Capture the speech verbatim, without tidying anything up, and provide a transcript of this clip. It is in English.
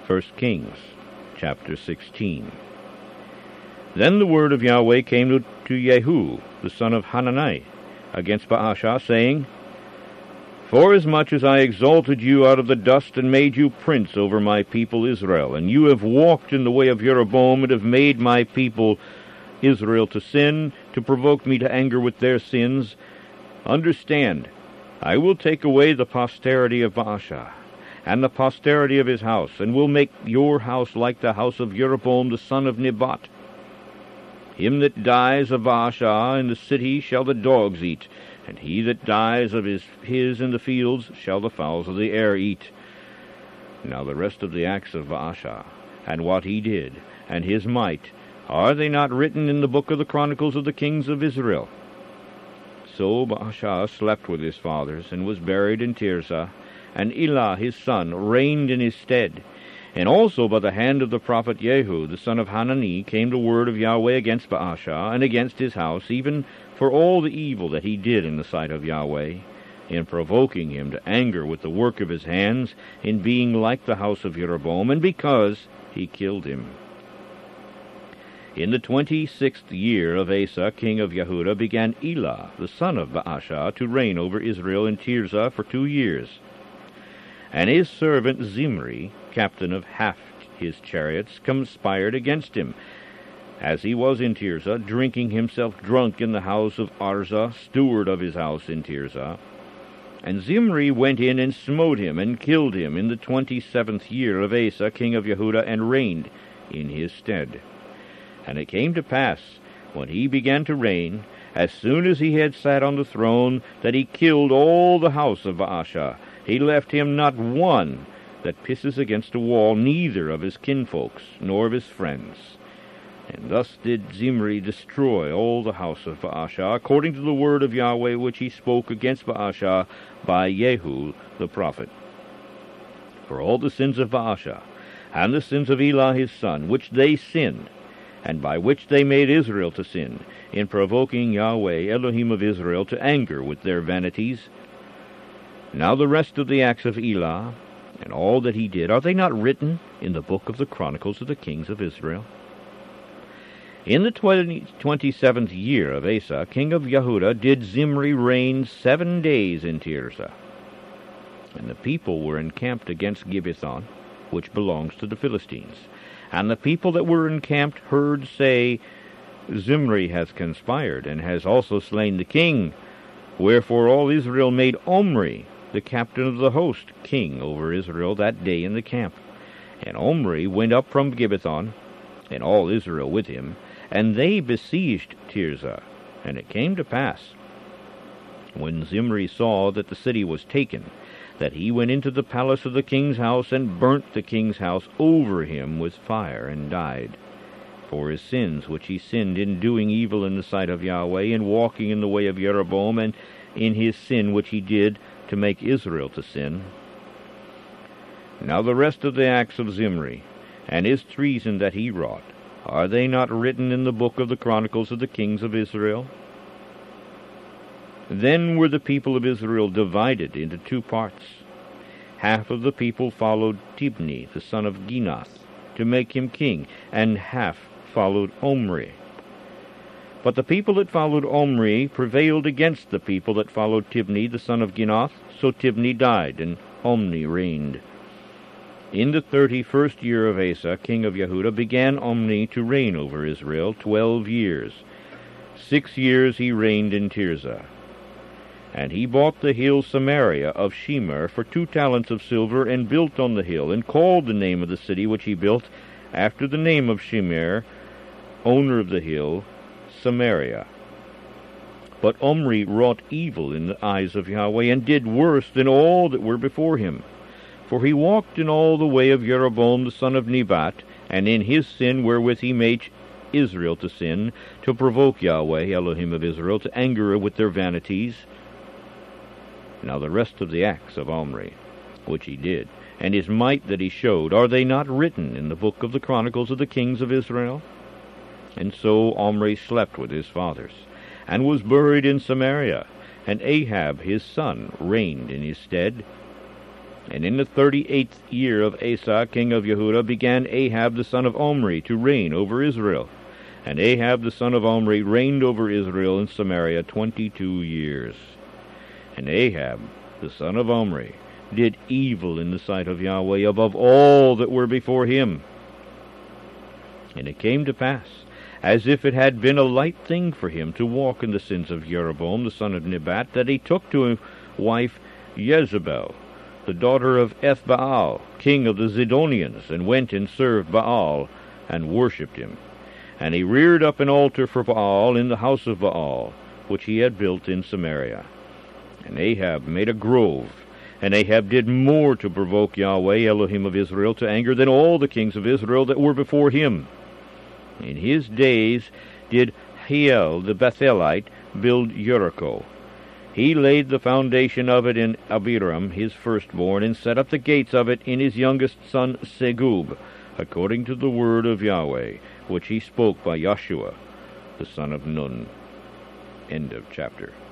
First Kings, chapter sixteen. Then the word of Yahweh came to, to Jehu, the son of Hanani, against Baasha, saying, Forasmuch as I exalted you out of the dust, and made you prince over my people Israel, and you have walked in the way of Jeroboam, and have made my people Israel to sin, to provoke me to anger with their sins, understand, I will take away the posterity of Baasha, and the posterity of his house, and will make your house like the house of Jeroboam the son of Nebat. Him that dies of Baasha in the city shall the dogs eat, and he that dies of his, his in the fields shall the fowls of the air eat. Now the rest of the acts of Baasha, and what he did, and his might, are they not written in the book of the Chronicles of the kings of Israel? So Baasha slept with his fathers, and was buried in Tirzah, and Elah his son reigned in his stead. And also by the hand of the prophet Jehu, the son of Hanani, came the word of Yahweh against Baasha, and against his house, even for all the evil that he did in the sight of Yahweh, in provoking him to anger with the work of his hands, in being like the house of Jeroboam, and because he killed him. In the twenty-sixth year of Asa, king of Yehudah, began Elah, the son of Baasha, to reign over Israel in Tirzah for two years. And his servant Zimri, captain of half his chariots, conspired against him, as he was in Tirzah, drinking himself drunk in the house of Arza, steward of his house in Tirzah. And Zimri went in and smote him, and killed him in the twenty-seventh year of Asa, king of Yehudah, and reigned in his stead. And it came to pass, when he began to reign, as soon as he had sat on the throne, that he killed all the house of Baasha. He left him not one that pisses against a wall, neither of his kinfolks, nor of his friends. And thus did Zimri destroy all the house of Baasha, according to the word of Yahweh which he spoke against Baasha by Jehu the prophet. For all the sins of Baasha, and the sins of Elah his son, which they sinned, and by which they made Israel to sin, in provoking Yahweh, Elohim of Israel, to anger with their vanities. Now the rest of the acts of Elah, and all that he did, are they not written in the book of the Chronicles of the kings of Israel? In the twenty-seventh year of Asa, king of Yehudah, did Zimri reign seven days in Tirzah. And the people were encamped against Gibbethon, which belongs to the Philistines. And the people that were encamped heard say, Zimri hath conspired, and has also slain the king. Wherefore all Israel made Omri, the captain of the host, king over Israel that day in the camp. And Omri went up from Gibbethon, and all Israel with him, and they besieged Tirzah. And it came to pass, when Zimri saw that the city was taken, that he went into the palace of the king's house, and burnt the king's house over him with fire, and died, for his sins which he sinned in doing evil in the sight of Yahweh, in walking in the way of Jeroboam, and in his sin which he did to make Israel to sin. Now the rest of the acts of Zimri, and his treason that he wrought, are they not written in the book of the Chronicles of the kings of Israel? Then were the people of Israel divided into two parts. Half of the people followed Tibni, the son of Ginath, to make him king, and half followed Omri. But the people that followed Omri prevailed against the people that followed Tibni, the son of Ginath, so Tibni died, and Omri reigned. In the thirty-first year of Asa, king of Yehudah, began Omri to reign over Israel twelve years. Six years he reigned in Tirzah. And he bought the hill Samaria of Shemer for two talents of silver, and built on the hill, and called the name of the city which he built after the name of Shemer, owner of the hill, Samaria. But Omri wrought evil in the eyes of Yahweh, and did worse than all that were before him. For he walked in all the way of Jeroboam the son of Nebat, and in his sin wherewith he made Israel to sin, to provoke Yahweh, Elohim of Israel, to anger with their vanities. Now the rest of the acts of Omri, which he did, and his might that he showed, are they not written in the book of the Chronicles of the kings of Israel? And so Omri slept with his fathers, and was buried in Samaria, and Ahab his son reigned in his stead. And in the thirty-eighth year of Asa king of Yehudah began Ahab the son of Omri to reign over Israel. And Ahab the son of Omri reigned over Israel in Samaria twenty-two years. And Ahab the son of Omri did evil in the sight of Yahweh above all that were before him. And it came to pass, as if it had been a light thing for him to walk in the sins of Jeroboam the son of Nebat, that he took to wife Jezebel, the daughter of Ethbaal, king of the Zidonians, and went and served Baal, and worshipped him. And he reared up an altar for Baal in the house of Baal, which he had built in Samaria. And Ahab made a grove, and Ahab did more to provoke Yahweh, Elohim of Israel, to anger than all the kings of Israel that were before him. In his days did Hiel the Bethelite build Jericho. He laid the foundation of it in Abiram, his firstborn, and set up the gates of it in his youngest son Segub, according to the word of Yahweh, which he spoke by Joshua, the son of Nun. End of chapter.